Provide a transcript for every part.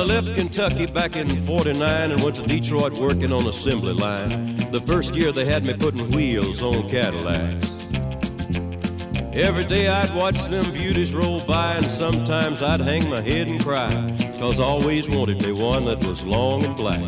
I left Kentucky back in 49 and went to Detroit working on assembly line. The first year they had me putting wheels on Cadillacs. Every day I'd watch them beauties roll by, and sometimes I'd hang my head and cry, 'cause I always wanted me one that was long and black.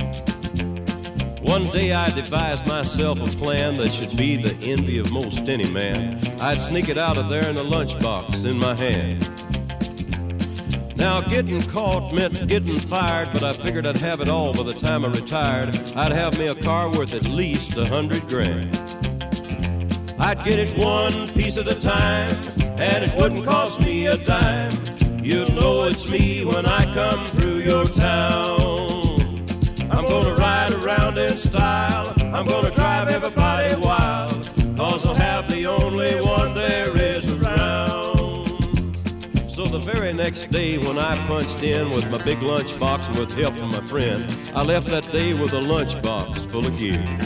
One day I devised myself a plan that should be the envy of most any man. I'd sneak it out of there in a lunchbox in my hand. Now getting caught meant getting fired, but I figured I'd have it all by the time I retired. I'd have me a car worth at least $100,000. I'd get it one piece at a time, and it wouldn't cost me a dime. You'll know it's me when I come through your town. I'm gonna ride around in style, I'm gonna drive everybody wild, 'cause I'll have the only one there is around. So the very next day when I punched in with my big lunchbox and with help from my friend, I left that day with a lunchbox full of gears.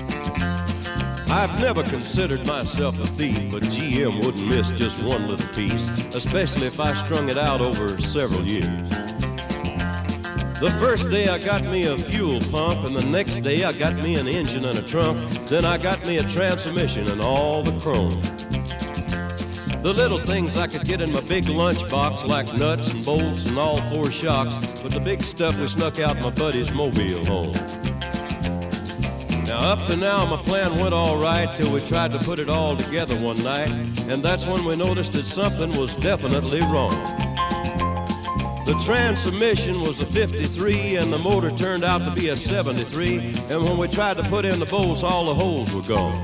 I've never considered myself a thief, but GM wouldn't miss just one little piece, especially if I strung it out over several years. The first day I got me a fuel pump, and the next day I got me an engine and a trunk. Then I got me a transmission and all the chrome. The little things I could get in my big lunchbox, like nuts and bolts and all four shocks, but the big stuff we snuck out my buddy's mobile home. Now up to now my plan went all right till we tried to put it all together one night, and that's when we noticed that something was definitely wrong. The transmission was a 53 and the motor turned out to be a 73, and when we tried to put in the bolts, all the holes were gone.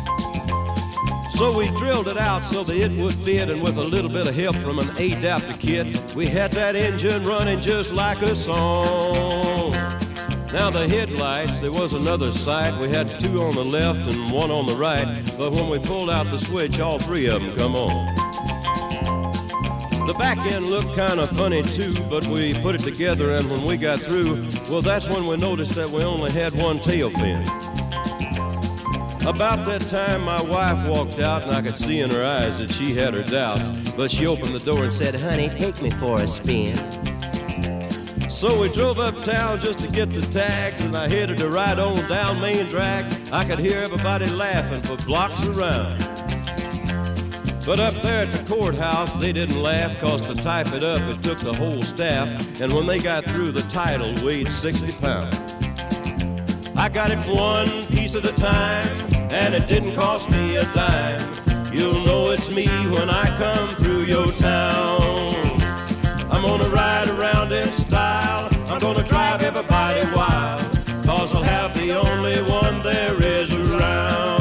So we drilled it out so that it would fit, and with a little bit of help from an adapter kit, we had that engine running just like a song. Now the headlights, there was another sight. We had two on the left and one on the right, but when we pulled out the switch, all three of them come on. The back end looked kind of funny too, but we put it together, and when we got through, well, that's when we noticed that we only had one tail fin. About that time, my wife walked out, and I could see in her eyes that she had her doubts, but she opened the door and said, "Honey, take me for a spin." So we drove uptown just to get the tags, and I headed to ride on down Main Drag. I could hear everybody laughing for blocks around. But up there at the courthouse, they didn't laugh, 'cause to type it up, it took the whole staff, and when they got through, the title weighed 60 pounds. I got it one piece at a time, and it didn't cost me a dime. You'll know it's me when I come through your town. I'm gonna ride around in style, I'm gonna drive everybody wild, 'cause I'll have the only one there is around.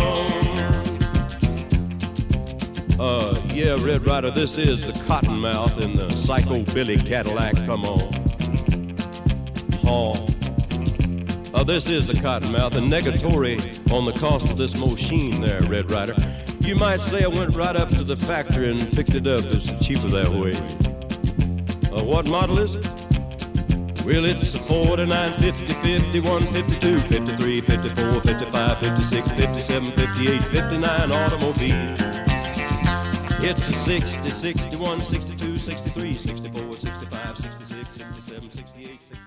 Yeah, Red Ryder, this is the Cottonmouth in the Psycho Billy Cadillac, come on. This is the Cottonmouth, and negatory on the cost of this machine there, Red Ryder. You might say I went right up to the factory and picked it up. It's cheaper that way. What model is it? Well, it's a 49, 50, 51, 52, 53, 54, 55, 56, 57, 58, 59 automobile. It's a 60, 61, 62, 63, 64, 65, 66, 67, 68, 69.